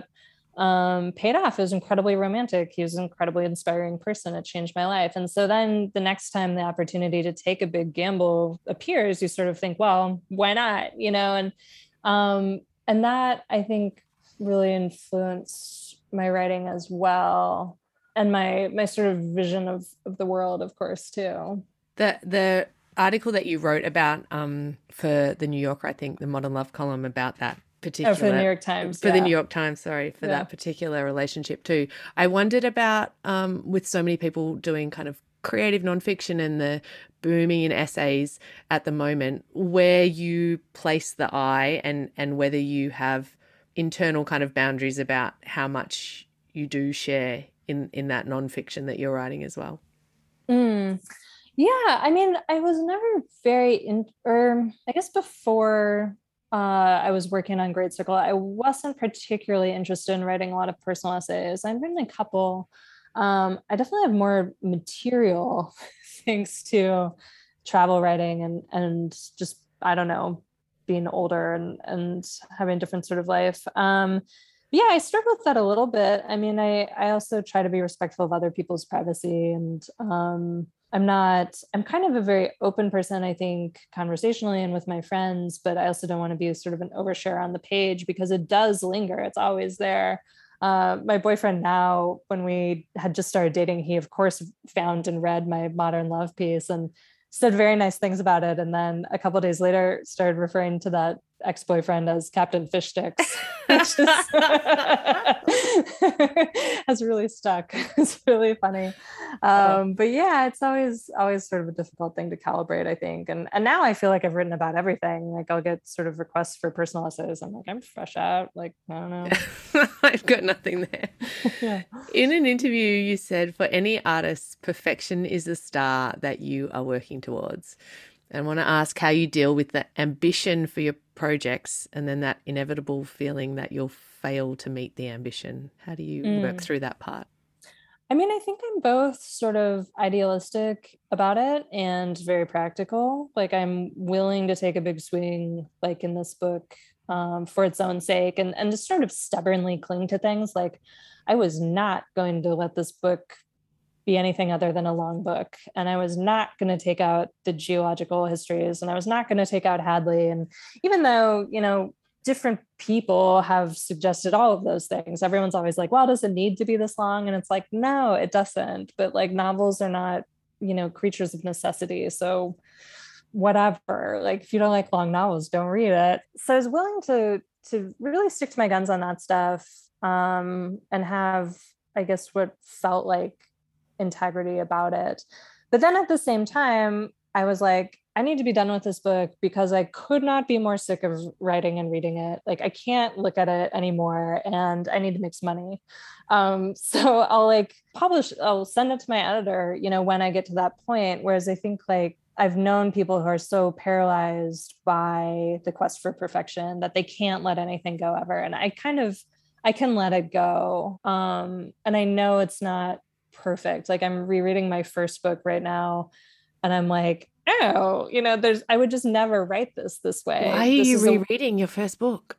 um, paid off. It was incredibly romantic. He was an incredibly inspiring person. It changed my life. And so then the next time the opportunity to take a big gamble appears, you sort of think, well, why not? You know, and um, and that I think really influenced my writing as well, and my my sort of vision of of the world, of course, too. The the article that you wrote about um, for the New Yorker, I think, the Modern Love column about that particular, oh, for the New York Times, for yeah. the New York Times, sorry, for Yeah. that particular relationship too. I wondered about um, with so many people doing kind of creative nonfiction and the booming in essays at the moment, where you place the eye, and and whether you have internal kind of boundaries about how much you do share in in that nonfiction that you're writing as well. Mm. Yeah, I mean, I was never very in, or I guess before uh, I was working on Great Circle, I wasn't particularly interested in writing a lot of personal essays. I've written a couple. Um, I definitely have more material thanks to travel writing and and just, I don't know, being older and and having a different sort of life. Um, yeah, I struggle with that a little bit. I mean, I I also try to be respectful of other people's privacy, and um, I'm not, I'm kind of a very open person, I think, conversationally and with my friends, but I also don't want to be sort of an overshare on the page because it does linger. It's always there. Uh, my boyfriend now, when we had just started dating, he of course found and read my Modern Love piece and said very nice things about it. And then a couple of days later started referring to that ex-boyfriend as Captain Fish Sticks, which is has really stuck. It's really funny. Um, but yeah, it's always always sort of a difficult thing to calibrate, I think. And and now I feel like I've written about everything. Like I'll get sort of requests for personal essays. I'm like, I'm fresh out. Like, I don't know. I've got nothing there. Yeah. In an interview, you said, for any artist, perfection is the star that you are working towards. And I want to ask how you deal with the ambition for your projects and then that inevitable feeling that you'll fail to meet the ambition. How do you mm. work through that part? I mean, I think I'm both sort of idealistic about it and very practical. Like I'm willing to take a big swing, like in this book, um, for its own sake, and, and just sort of stubbornly cling to things. Like I was not going to let this book be anything other than a long book. And I was not going to take out the geological histories, and I was not going to take out Hadley. And even though, you know, different people have suggested all of those things, everyone's always like, well, does it need to be this long? And it's like, no, it doesn't. But like novels are not, you know, creatures of necessity. So whatever, like if you don't like long novels, don't read it. So I was willing to, to really stick to my guns on that stuff, um, and have, I guess, what felt like integrity about it. But then at the same time, I was like, I need to be done with this book because I could not be more sick of writing and reading it. Like I can't look at it anymore, and I need to make some money. Um, so I'll like publish, I'll send it to my editor, you know, when I get to that point. Whereas I think like I've known people who are so paralyzed by the quest for perfection that they can't let anything go ever. And I kind of, I can let it go. Um, and I know it's not perfect. Like I'm rereading my first book right now, and I'm like, oh, you know, there's, I would just never write this this way. Why are This you is a, rereading your first book?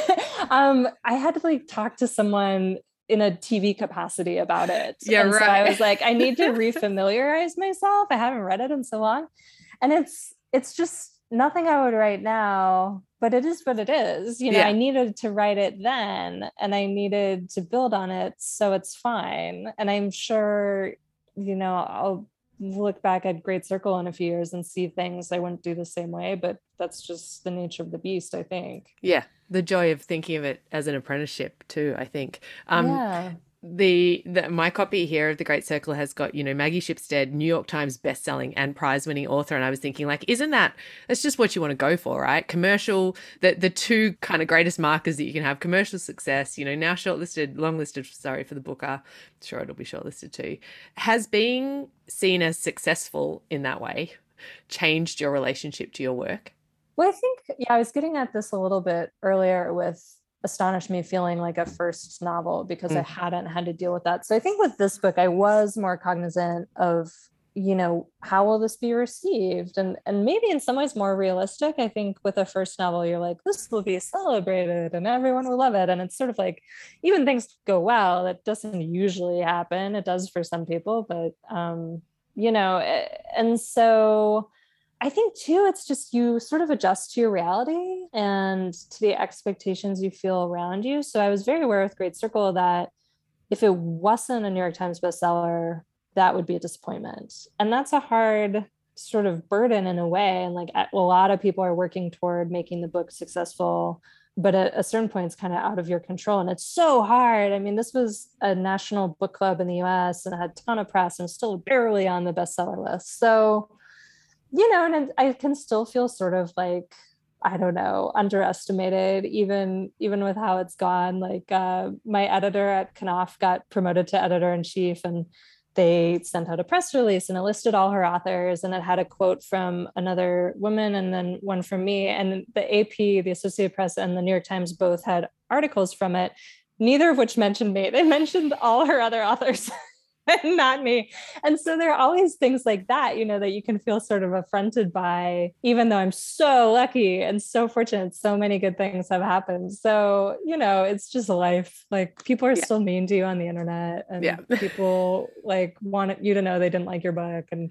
um, I had to like talk to someone in a T V capacity about it. Yeah, and right. So I was like, I need to refamiliarize myself. I haven't read it in so long. And it's, it's just nothing I would write now, but it is what it is. You know, Yeah. I needed to write it then and I needed to build on it. So it's fine. And I'm sure, you know, I'll look back at Great Circle in a few years and see things I wouldn't do the same way, but that's just the nature of the beast, I think. Yeah. The joy of thinking of it as an apprenticeship too, I think. Um, yeah. The, the my copy here of The Great Circle has got, you know, Maggie Shipstead, New York Times bestselling and prize-winning author. And I was thinking, like, isn't that, that's just what you want to go for, right? Commercial, the the two kind of greatest markers that you can have, commercial success, you know, now shortlisted, long-listed, sorry, for the Booker, sure it'll be shortlisted too, has being seen as successful in that way changed your relationship to your work? Well, I think, yeah, I was getting at this a little bit earlier with Astonished Me feeling like a first novel because mm. I hadn't had to deal with that. So I think with this book, I was more cognizant of, you know, how will this be received? And, and maybe in some ways more realistic. I think with a first novel, you're like, this will be celebrated and everyone will love it. And it's sort of like, even things go well, that doesn't usually happen. It does for some people, but, um, you know, and so I think too, it's just you sort of adjust to your reality and to the expectations you feel around you. So I was very aware with Great Circle that if it wasn't a New York Times bestseller, that would be a disappointment. And that's a hard sort of burden in a way. And like a lot of people are working toward making the book successful, but at a certain point, it's kind of out of your control. And it's so hard. I mean, this was a national book club in the U S and it had a ton of press and still barely on the bestseller list. So you know, and I can still feel sort of like, I don't know, underestimated, even, even with how it's gone. Like uh, my editor at Knopf got promoted to editor-in-chief and they sent out a press release and it listed all her authors and it had a quote from another woman and then one from me. And the A P, the Associated Press, and the New York Times both had articles from it, neither of which mentioned me. They mentioned all her other authors. And not me. And so there are always things like that, you know, that you can feel sort of affronted by, even though I'm so lucky and so fortunate. So many good things have happened. So, you know, it's just life. Like people are yeah. still mean to you on the internet and yeah. people like want you to know they didn't like your book. And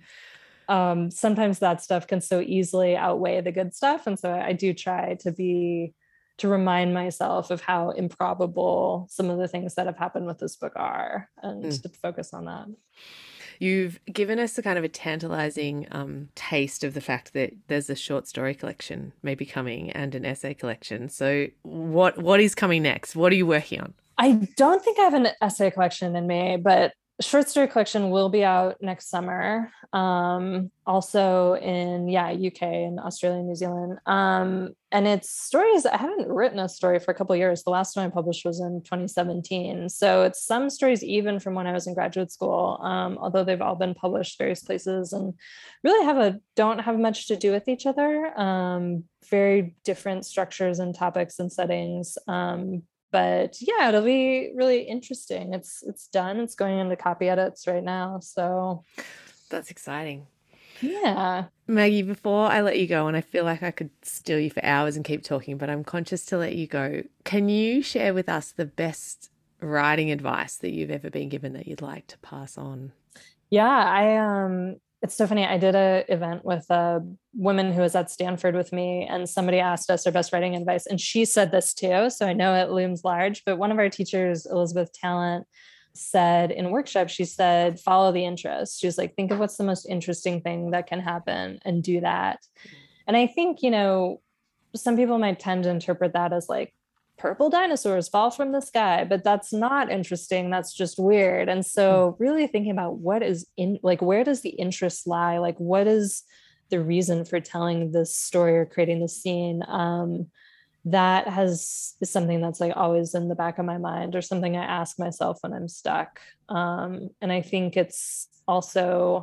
um, sometimes that stuff can so easily outweigh the good stuff. And so I do try to be to remind myself of how improbable some of the things that have happened with this book are and mm. to focus on that. You've given us a kind of a tantalizing um, taste of the fact that there's a short story collection maybe coming and an essay collection. So what what is coming next? What are you working on? I don't think I have an essay collection in May, but short story collection will be out next summer. Um, also in, yeah, U K and Australia, New Zealand. Um, and it's stories. I haven't written a story for a couple of years. The last one I published was in twenty seventeen. So it's some stories even from when I was in graduate school, um, although they've all been published various places and really have a, don't have much to do with each other. Um, very different structures and topics and settings. Um, But yeah, it'll be really interesting. It's it's done. It's going into copy edits right now. So that's exciting. Yeah. Maggie, before I let you go, and I feel like I could steal you for hours and keep talking, but I'm conscious to let you go. Can you share with us the best writing advice that you've ever been given that you'd like to pass on? Yeah, I um it's so funny. I did a event with a woman who was at Stanford with me, and somebody asked us our best writing advice, and she said this too. So I know it looms large, but one of our teachers, Elizabeth Talent, said in a workshop, she said, follow the interest. She was like, think of what's the most interesting thing that can happen and do that. And I think, you know, some people might tend to interpret that as like, purple dinosaurs fall from the sky, but that's not interesting. That's just weird. And so really thinking about what is in, like, where does the interest lie? Like, what is the reason for telling this story or creating this scene? Um, that has is something that's like always in the back of my mind, or something I ask myself when I'm stuck. Um, and I think it's also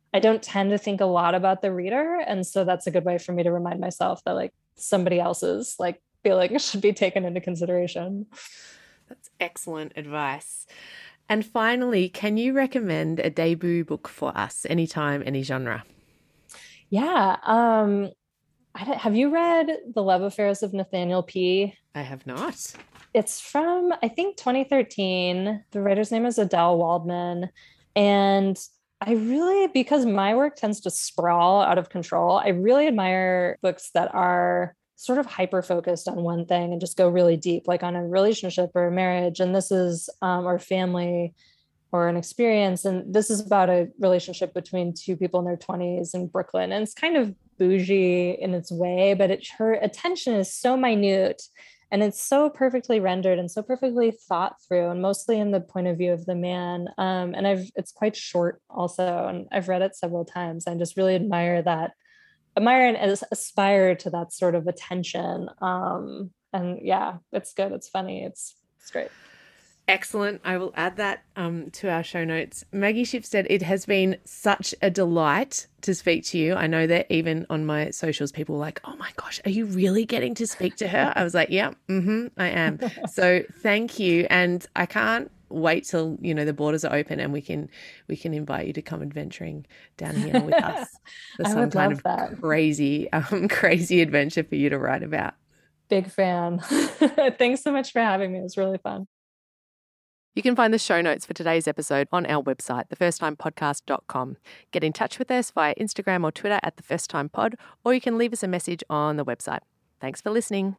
I don't tend to think a lot about the reader. And so that's a good way for me to remind myself that like somebody else's like feeling should be taken into consideration. That's excellent advice. And finally, can you recommend a debut book for us, anytime, any genre? Yeah. Um, I don't, have you read The Love Affairs of Nathaniel P? I have not. It's from, I think, twenty thirteen. The writer's name is Adele Waldman. And I really, because my work tends to sprawl out of control, I really admire books that are sort of hyper focused on one thing and just go really deep, like on a relationship or a marriage. And this is, um, or family or an experience. And this is about a relationship between two people in their twenties in Brooklyn. And it's kind of bougie in its way, but it, her attention is so minute and it's so perfectly rendered and so perfectly thought through, and mostly in the point of view of the man. Um, and I've, it's quite short also. And I've read it several times. I just really admire that, admire and aspire to that sort of attention. Um, and yeah, it's good. It's funny. It's, it's great. Excellent. I will add that um, to our show notes. Maggie Shipstead, it has been such a delight to speak to you. I know that even on my socials, people were like, oh my gosh, are you really getting to speak to her? I was like, yeah, mm-hmm, I am. So thank you. And I can't wait till, you know, the borders are open and we can we can invite you to come adventuring down here with us for I some would kind love of that. crazy, um, crazy adventure for you to write about. Big fan. Thanks so much for having me. It was really fun. You can find the show notes for today's episode on our website, the first time podcast dot com. Get in touch with us via Instagram or Twitter at the first time pod, or you can leave us a message on the website. Thanks for listening.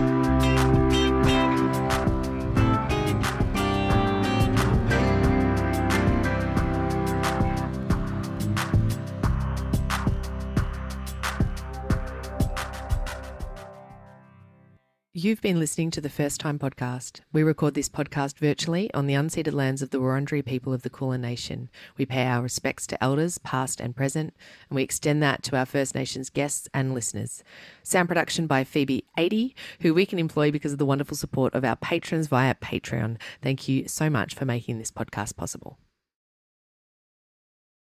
You've been listening to the First Time Podcast. We record this podcast virtually on the unceded lands of the Wurundjeri people of the Kulin Nation. We pay our respects to elders, past and present, and we extend that to our First Nations guests and listeners. Sound production by Phoebe eighty, who we can employ because of the wonderful support of our patrons via Patreon. Thank you so much for making this podcast possible.